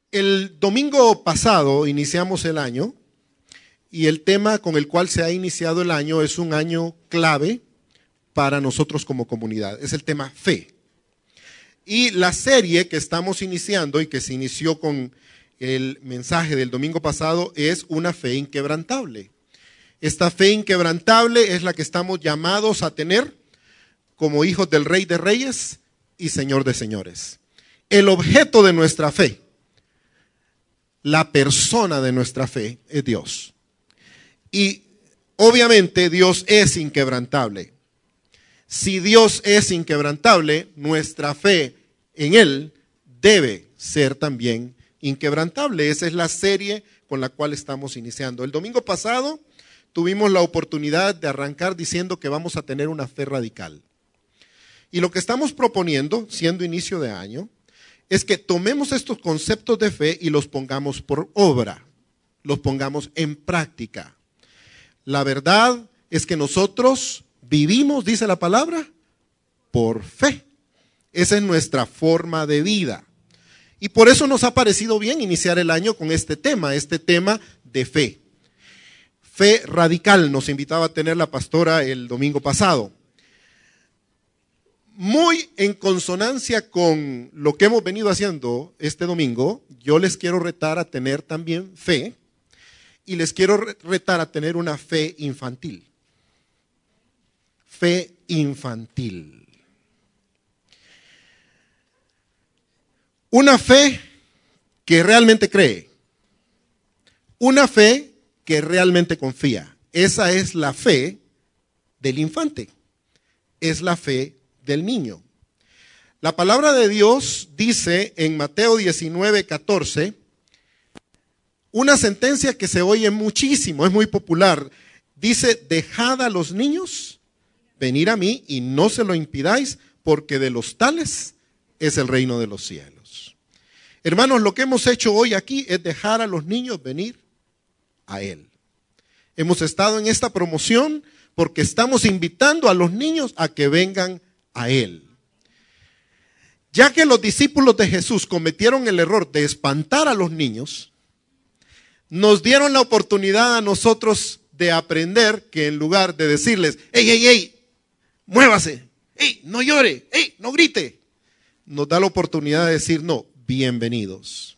El domingo pasado iniciamos el año y el tema con el cual se ha iniciado el año es un año clave para nosotros como comunidad. Es el tema fe. Y la serie que estamos iniciando y que se inició con el mensaje del domingo pasado es una fe inquebrantable. Esta fe inquebrantable es la que estamos llamados a tener como hijos del Rey de Reyes y Señor de Señores. El objeto de nuestra fe, la persona de nuestra fe es Dios. Y obviamente Dios es inquebrantable. Si Dios es inquebrantable, nuestra fe en Él debe ser también inquebrantable. Esa es la serie con la cual estamos iniciando. El domingo pasado tuvimos la oportunidad de arrancar diciendo que vamos a tener una fe radical. Y lo que estamos proponiendo, siendo inicio de año, es que tomemos estos conceptos de fe y los pongamos por obra, los pongamos en práctica. La verdad es que nosotros vivimos, dice la palabra, por fe. Esa es nuestra forma de vida. Y por eso nos ha parecido bien iniciar el año con este tema de fe. Fe radical nos invitaba a tener la pastora el domingo pasado. Muy en consonancia con lo que hemos venido haciendo este domingo, yo les quiero retar a tener también fe y les quiero retar a tener una fe infantil. Fe infantil. Una fe que realmente cree. Una fe que realmente confía. Esa es la fe del infante. Es la fe del niño. La palabra de Dios dice en Mateo 19:14, una sentencia que se oye muchísimo, es muy popular. Dice, dejad a los niños venir a mí y no se lo impidáis, porque de los tales es el reino de los cielos. Hermanos, lo que hemos hecho hoy aquí es dejar a los niños venir a Él. Hemos estado en esta promoción porque estamos invitando a los niños a que vengan a Él. Ya que los discípulos de Jesús cometieron el error de espantar a los niños, nos dieron la oportunidad a nosotros de aprender que en lugar de decirles, ¡ey, muévase! ¡Ey, no llore! ¡Ey, no grite! Nos da la oportunidad de decir, no, bienvenidos.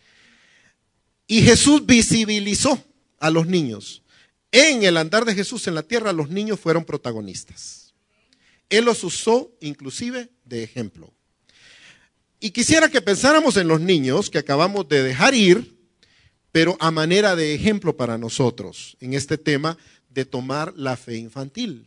Y Jesús visibilizó a los niños. En el andar de Jesús en la tierra, los niños fueron protagonistas. Él los usó inclusive de ejemplo. Y quisiera que pensáramos en los niños que acabamos de dejar ir, pero a manera de ejemplo para nosotros, en este tema de tomar la fe infantil.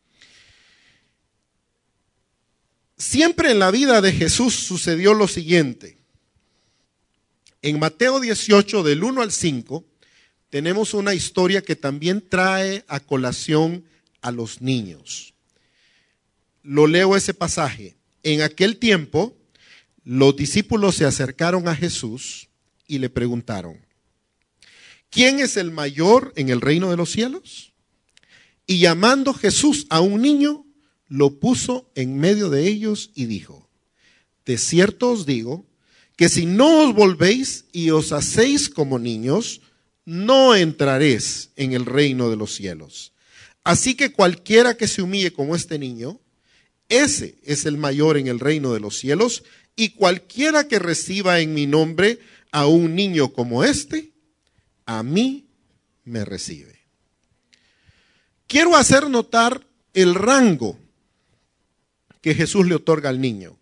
Siempre en la vida de Jesús sucedió lo siguiente. En Mateo 18, del 1 al 5, tenemos una historia que también trae a colación a los niños. Lo leo ese pasaje. En aquel tiempo, los discípulos se acercaron a Jesús y le preguntaron, ¿quién es el mayor en el reino de los cielos? Y llamando Jesús a un niño, lo puso en medio de ellos y dijo, de cierto os digo, que si no os volvéis y os hacéis como niños, no entraréis en el reino de los cielos. Así que cualquiera que se humille como este niño, ese es el mayor en el reino de los cielos, y cualquiera que reciba en mi nombre a un niño como este, a mí me recibe. Quiero hacer notar el rango que Jesús le otorga al niño.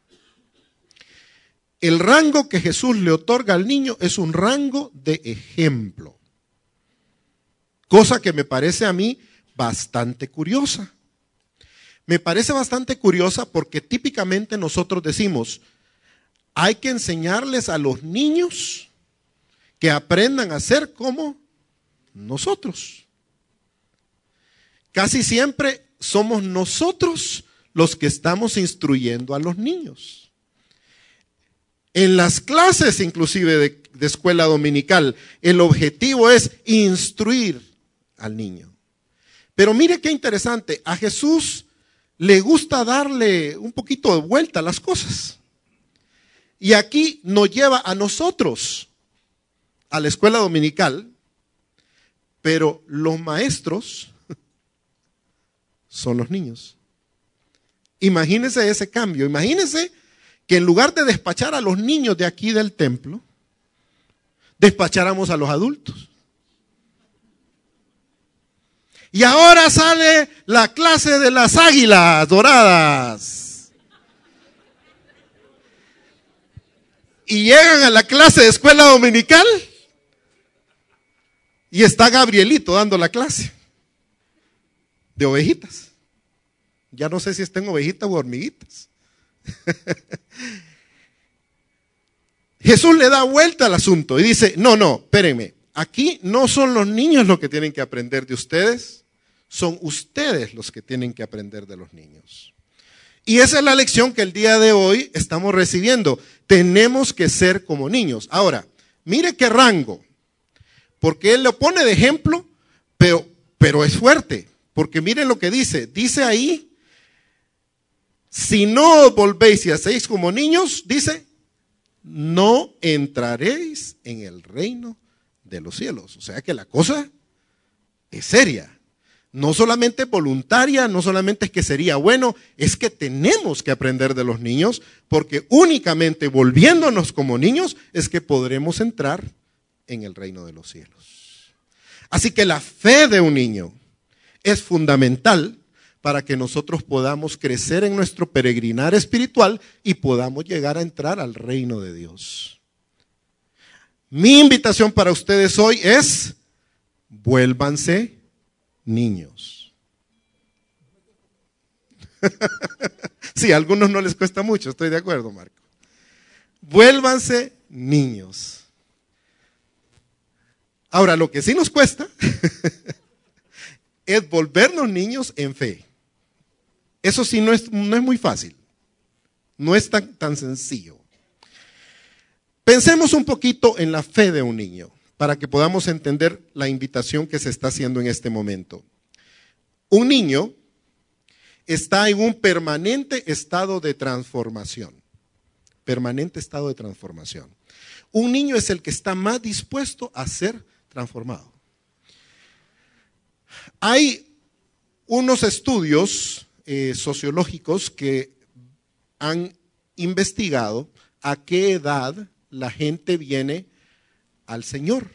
El rango que Jesús le otorga al niño es un rango de ejemplo. Cosa que me parece a mí bastante curiosa. Me parece bastante curiosa porque típicamente nosotros decimos, hay que enseñarles a los niños que aprendan a ser como nosotros. Casi siempre somos nosotros los que estamos instruyendo a los niños. En las clases inclusive de escuela dominical, el objetivo es instruir al niño. Pero mire qué interesante, a Jesús le gusta darle un poquito de vuelta a las cosas. Y aquí nos lleva a nosotros a la escuela dominical, pero los maestros son los niños. Imagínense ese cambio. Imagínense que en lugar de despachar a los niños de aquí del templo, despacháramos a los adultos. Y ahora sale la clase de las águilas doradas. Y llegan a la clase de escuela dominical y está Gabrielito dando la clase de ovejitas. Ya no sé si estén ovejitas o hormiguitas. Jesús le da vuelta al asunto y dice, no, espérenme, aquí no son los niños los que tienen que aprender de ustedes, son ustedes los que tienen que aprender de los niños. Y esa es la lección que el día de hoy estamos recibiendo. Tenemos que ser como niños. Ahora, mire qué rango, porque él lo pone de ejemplo, pero es fuerte, porque miren lo que dice. Dice ahí, si no os volvéis y hacéis como niños, dice, no entraréis en el reino de los cielos. O sea que la cosa es seria. No solamente voluntaria, no solamente es que sería bueno, es que tenemos que aprender de los niños, porque únicamente volviéndonos como niños es que podremos entrar en el reino de los cielos. Así que la fe de un niño es fundamental para que nosotros podamos crecer en nuestro peregrinar espiritual y podamos llegar a entrar al reino de Dios. Mi invitación para ustedes hoy es, vuélvanse niños. Sí, a algunos no les cuesta mucho, estoy de acuerdo, Marco. Vuélvanse niños. Ahora, lo que sí nos cuesta es volvernos niños en fe. Eso sí no es muy fácil. No es tan sencillo. Pensemos un poquito en la fe de un niño para que podamos entender la invitación que se está haciendo en este momento. Un niño está en un permanente estado de transformación. Permanente estado de transformación. Un niño es el que está más dispuesto a ser transformado. Hay unos estudios sociológicos que han investigado a qué edad la gente viene al Señor.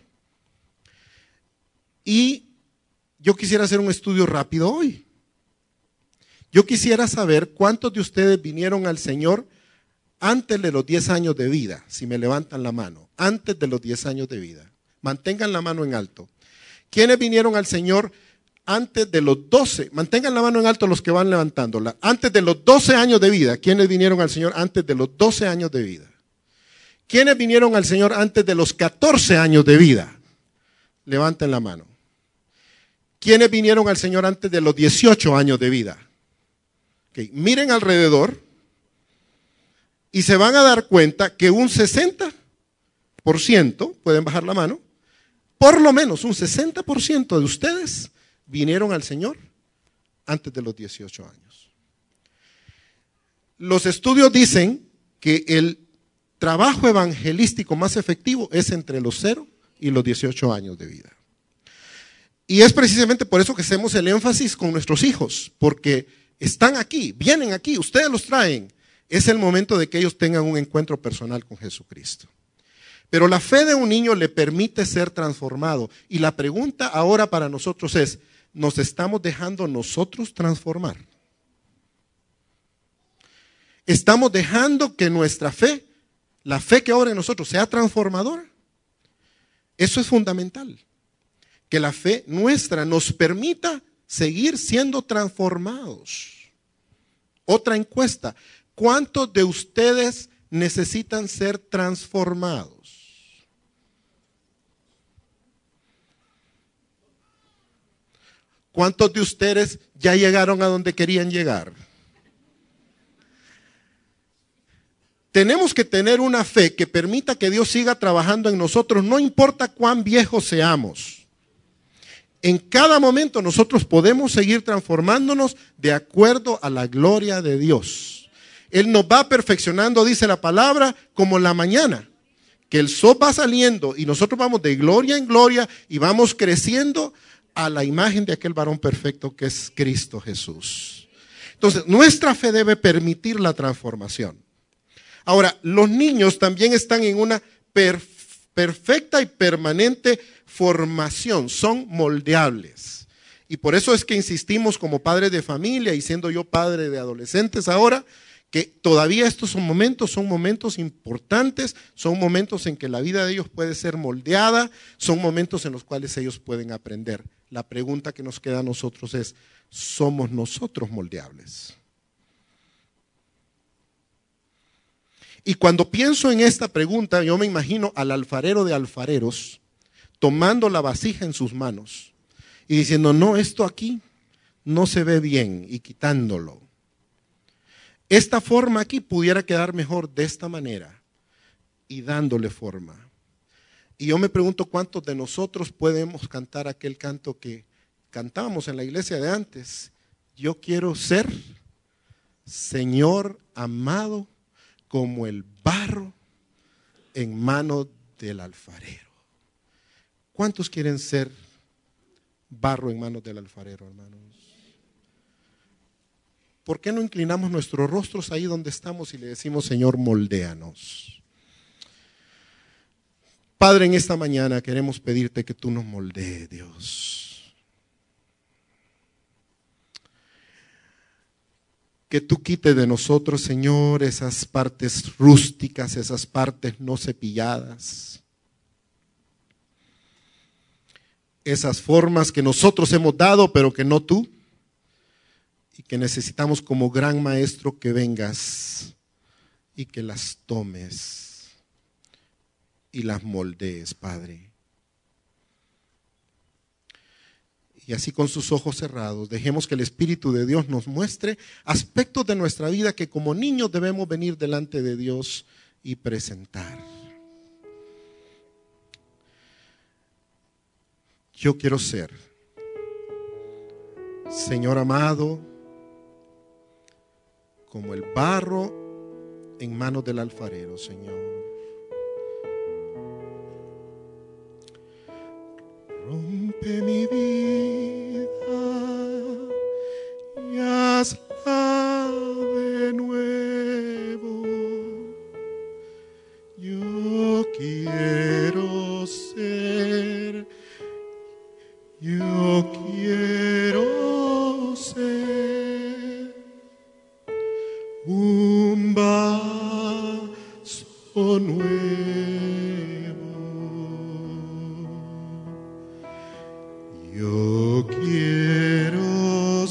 Y yo quisiera hacer un estudio rápido hoy. Yo quisiera saber cuántos de ustedes vinieron al Señor antes de los 10 años de vida, si me levantan la mano, antes de los 10 años de vida. Mantengan la mano en alto. ¿Quiénes vinieron al Señor antes de los 12? Mantengan la mano en alto los que van levantándola. Antes de los 12 años de vida. ¿Quiénes vinieron al Señor antes de los 12 años de vida? ¿Quiénes vinieron al Señor antes de los 14 años de vida? Levanten la mano. ¿Quiénes vinieron al Señor antes de los 18 años de vida? Okay. Miren alrededor y se van a dar cuenta que un 60%, pueden bajar la mano, por lo menos un 60% de ustedes vinieron al Señor antes de los 18 años. Los estudios dicen que el trabajo evangelístico más efectivo es entre los 0 y los 18 años de vida. Y es precisamente por eso que hacemos el énfasis con nuestros hijos, porque están aquí, vienen aquí, ustedes los traen. Es el momento de que ellos tengan un encuentro personal con Jesucristo. Pero la fe de un niño le permite ser transformado. Y la pregunta ahora para nosotros es, ¿nos estamos dejando nosotros transformar? ¿Estamos dejando que nuestra fe, la fe que obra en nosotros, sea transformadora? Eso es fundamental. Que la fe nuestra nos permita seguir siendo transformados. Otra encuesta. ¿Cuántos de ustedes necesitan ser transformados? ¿Cuántos de ustedes ya llegaron a donde querían llegar? Tenemos que tener una fe que permita que Dios siga trabajando en nosotros, no importa cuán viejos seamos. En cada momento nosotros podemos seguir transformándonos de acuerdo a la gloria de Dios. Él nos va perfeccionando, dice la palabra, como la mañana. Que el sol va saliendo y nosotros vamos de gloria en gloria y vamos creciendo a la imagen de aquel varón perfecto que es Cristo Jesús. Entonces, nuestra fe debe permitir la transformación. Ahora, los niños también están en una perfecta y permanente formación, son moldeables. Y por eso es que insistimos como padres de familia y siendo yo padre de adolescentes ahora, que todavía estos son momentos importantes, son momentos en que la vida de ellos puede ser moldeada, son momentos en los cuales ellos pueden aprender. La pregunta que nos queda a nosotros es, ¿somos nosotros moldeables? Y cuando pienso en esta pregunta, yo me imagino al alfarero de alfareros tomando la vasija en sus manos y diciendo, no, esto aquí no se ve bien, y quitándolo. Esta forma aquí pudiera quedar mejor de esta manera y dándole forma. Y yo me pregunto cuántos de nosotros podemos cantar aquel canto que cantábamos en la iglesia de antes. Yo quiero ser, Señor amado, como el barro en mano del alfarero. ¿Cuántos quieren ser barro en manos del alfarero, hermanos? ¿Por qué no inclinamos nuestros rostros ahí donde estamos y le decimos, Señor, moldéanos? Padre, en esta mañana queremos pedirte que tú nos moldees, Dios. Que tú quites de nosotros, Señor, esas partes rústicas, esas partes no cepilladas. Esas formas que nosotros hemos dado, pero que no tú. Y que necesitamos como gran maestro que vengas y que las tomes y las moldees, Padre. Y así con sus ojos cerrados, dejemos que el Espíritu de Dios nos muestre aspectos de nuestra vida que como niños debemos venir delante de Dios y presentar. Yo quiero ser, Señor amado, como el barro en manos del alfarero, Señor. Rompe mi vida y hazla de nuevo. Yo quiero ser, yo quiero ser un vaso nuevo. Yo quiero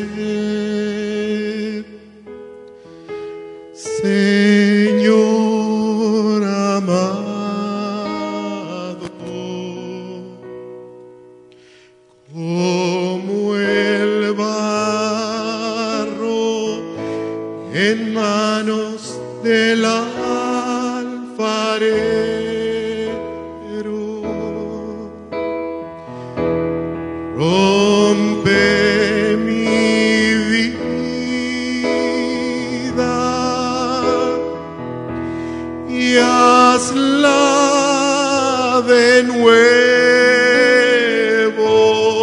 ser, Señor amado, como el barro en manos del alfarero. Rompe mi vida y hazla de nuevo.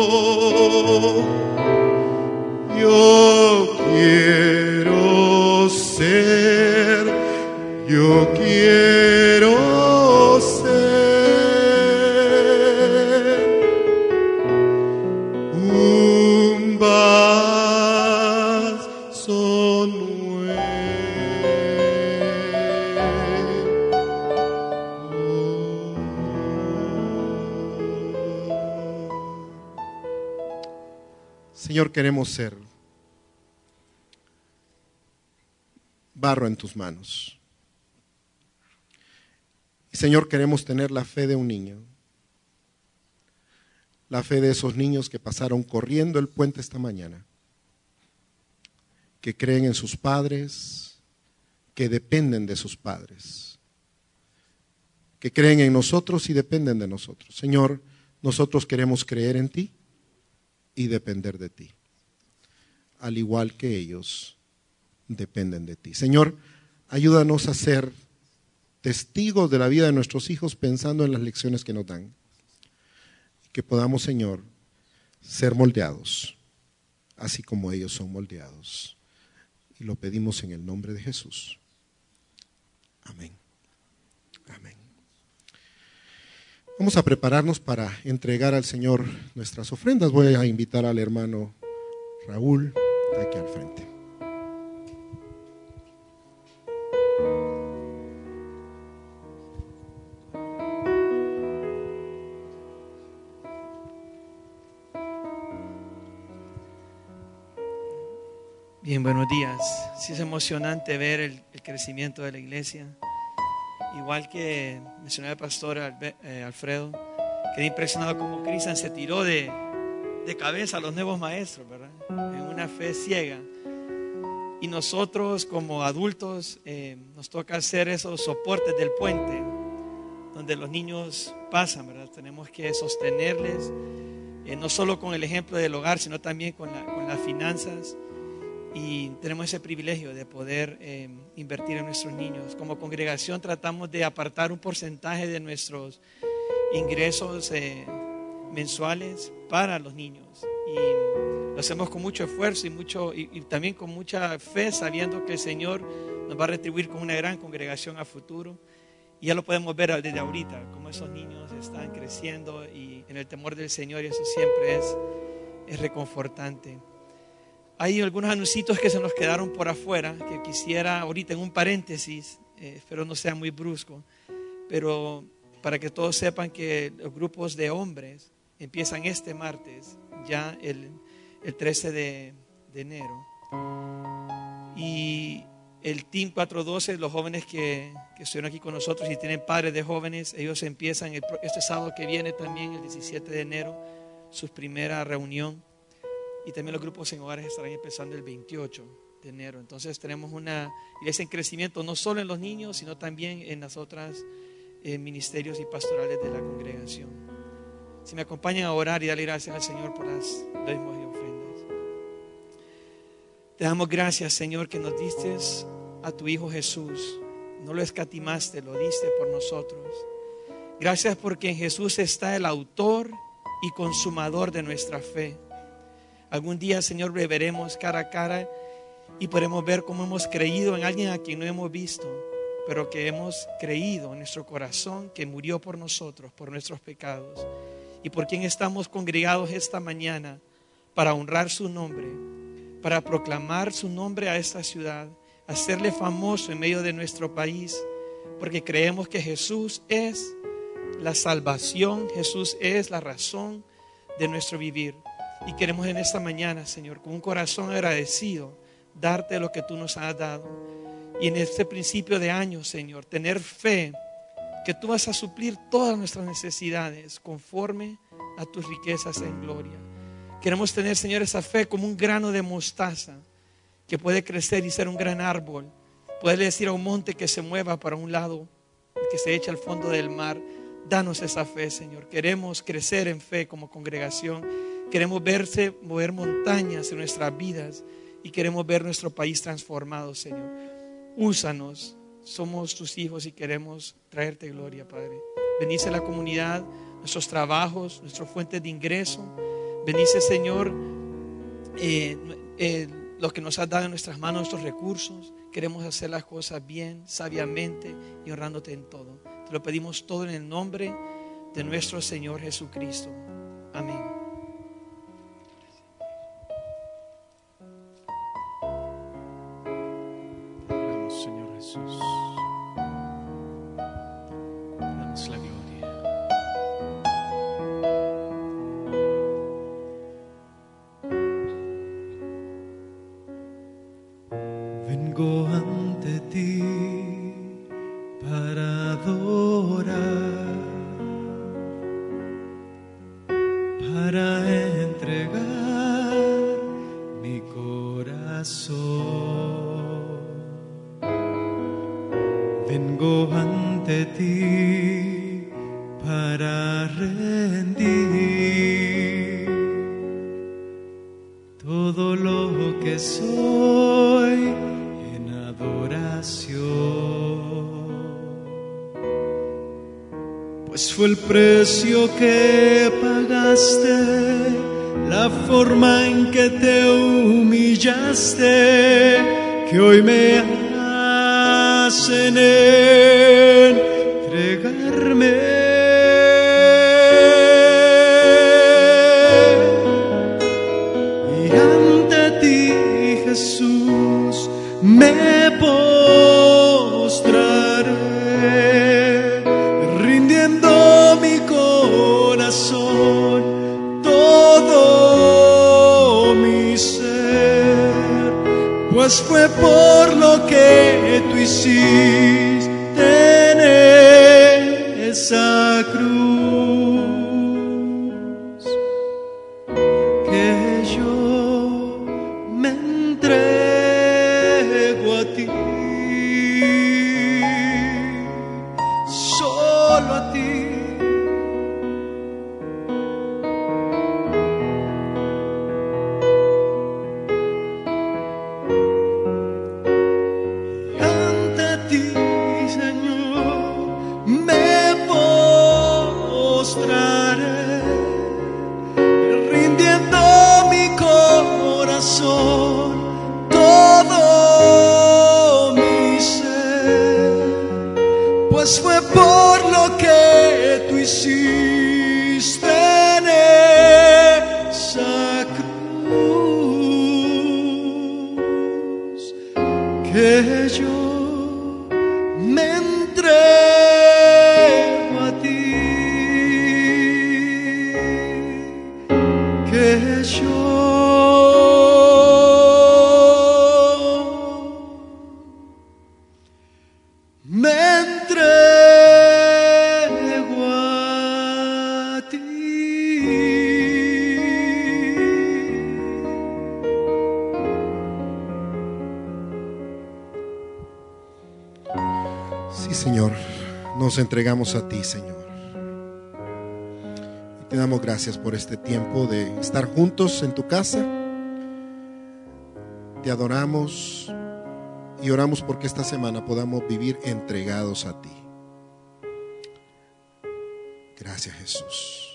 Yo quiero ser, yo quiero ser un vaso nuevo. Señor, queremos ser barro en tus manos. Y Señor, queremos tener la fe de un niño. La fe de esos niños que pasaron corriendo el puente esta mañana, que creen en sus padres, que dependen de sus padres, que creen en nosotros y dependen de nosotros. Señor, nosotros queremos creer en ti y depender de ti, al igual que ellos dependen de ti. Señor, ayúdanos a ser testigos de la vida de nuestros hijos pensando en las lecciones que nos dan. Que podamos, Señor, ser moldeados, así como ellos son moldeados. Y lo pedimos en el nombre de Jesús. Amén. Amén. Vamos a prepararnos para entregar al Señor nuestras ofrendas. Voy a invitar al hermano Raúl aquí al frente. Bien, buenos días. Sí, es emocionante ver el crecimiento de la iglesia. Igual que mencionaba el pastor Alfredo, quedé impresionado como Cristian se tiró de cabeza a los nuevos maestros, ¿verdad? En una fe ciega. Y nosotros como adultos nos toca hacer esos soportes del puente donde los niños pasan, ¿verdad? Tenemos que sostenerles, no solo con el ejemplo del hogar, sino también con las finanzas. Y tenemos ese privilegio de poder invertir en nuestros niños. Como congregación tratamos de apartar un porcentaje de nuestros ingresos mensuales para los niños. Y lo hacemos con mucho esfuerzo y también con mucha fe, sabiendo que el Señor nos va a retribuir con una gran congregación a futuro. Y ya lo podemos ver desde ahorita, como esos niños están creciendo y en el temor del Señor, y eso siempre es reconfortante. Hay algunos anuncios que se nos quedaron por afuera, que quisiera ahorita en un paréntesis, espero no sea muy brusco, pero para que todos sepan que los grupos de hombres empiezan este martes, ya el 13 de enero. Y el Team 412, los jóvenes que estuvieron aquí con nosotros y tienen padres de jóvenes, ellos empiezan este sábado que viene también, el 17 de enero, su primera reunión. Y también los grupos en hogares estarán empezando el 28 de enero. Entonces tenemos una iglesia en crecimiento, no solo en los niños, sino también en las otras ministerios y pastorales de la congregación. Si me acompañan a orar y darle gracias al Señor por las diezmos y ofrendas. Te damos gracias, Señor, que nos diste a tu Hijo Jesús. No lo escatimaste, lo diste por nosotros. Gracias porque en Jesús está el autor y consumador de nuestra fe. Algún día, Señor, le veremos cara a cara y podremos ver cómo hemos creído en alguien a quien no hemos visto, pero que hemos creído en nuestro corazón que murió por nosotros, por nuestros pecados, y por quien estamos congregados esta mañana para honrar su nombre, para proclamar su nombre a esta ciudad, hacerle famoso en medio de nuestro país, porque creemos que Jesús es la salvación, Jesús es la razón de nuestro vivir. Y queremos en esta mañana, Señor, con un corazón agradecido, darte lo que tú nos has dado. Y en este principio de año, Señor, tener fe que tú vas a suplir todas nuestras necesidades conforme a tus riquezas en gloria. Queremos tener, Señor, esa fe como un grano de mostaza que puede crecer y ser un gran árbol. Poderle decir a un monte que se mueva para un lado, que se eche al fondo del mar. Danos esa fe, Señor. Queremos crecer en fe como congregación. Queremos mover montañas en nuestras vidas y queremos ver nuestro país transformado, Señor. Úsanos, somos tus hijos y queremos traerte gloria, Padre. Bendice la comunidad, nuestros trabajos, nuestras fuentes de ingreso. Bendice, Señor, lo que nos has dado en nuestras manos, nuestros recursos. Queremos hacer las cosas bien, sabiamente y honrándote en todo. Te lo pedimos todo en el nombre de nuestro Señor Jesucristo. Amén. Señor Jesús, te damos la gloria. Vengo ante ti para adorar, para entregar mi corazón. Vengo ante ti para rendir todo lo que soy pues fue el precio que pagaste, la forma en que te humillaste, que hoy me hacen entregarme. Y ante ti, Jesús, me postraré, rindiendo mi corazón, todo mi ser, pues fue por lo que tú hiciste en esa cruz, que yo me entrego a ti, solo a ti. Ante ti, Señor, me postraré, rindiendo mi corazón, todo mi ser, pues fue por lo que tú hiciste en esa cruz, que yo me entrego a ti, que yo me entrego a ti. Sí, Señor, nos entregamos a ti, Señor. Y te damos gracias por este tiempo de estar juntos en tu casa. Te adoramos y oramos porque esta semana podamos vivir entregados a ti. Gracias, Jesús.